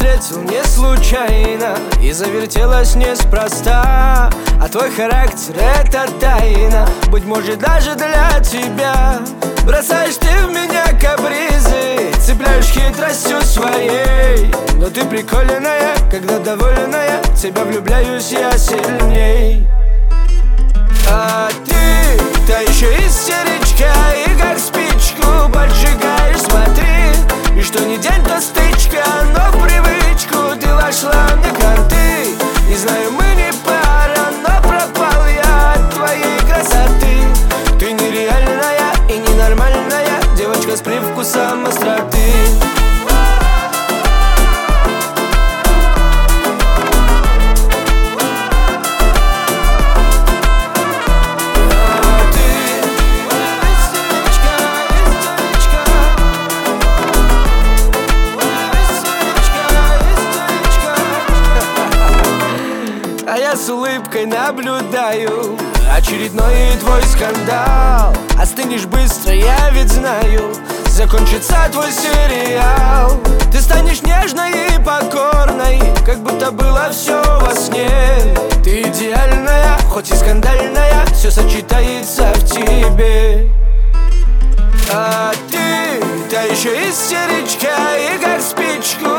встретил не случайно и завертелась неспроста. А твой характер — это тайна, быть может, даже для тебя. Бросаешь ты в меня капризы, цепляешь хитростью своей. Но ты прикольная, когда довольная, в тебя влюбляюсь я сильней. А ты, та еще истеричка, и как спичку поджигаешь, смотри. И что не день, то стычка, но в привычку ты вошла мне карты. Не знаю, мы не пара, но пропал я от твоей красоты. Ты нереальная и ненормальная девочка с привкусом остроты. А я с улыбкой наблюдаю очередной твой скандал. Остынешь быстро, я ведь знаю, закончится твой сериал. Ты станешь нежной и покорной, как будто было все во сне. Ты идеальная, хоть и скандальная, все сочетается в тебе. А ты, та еще истеричка, и как спичку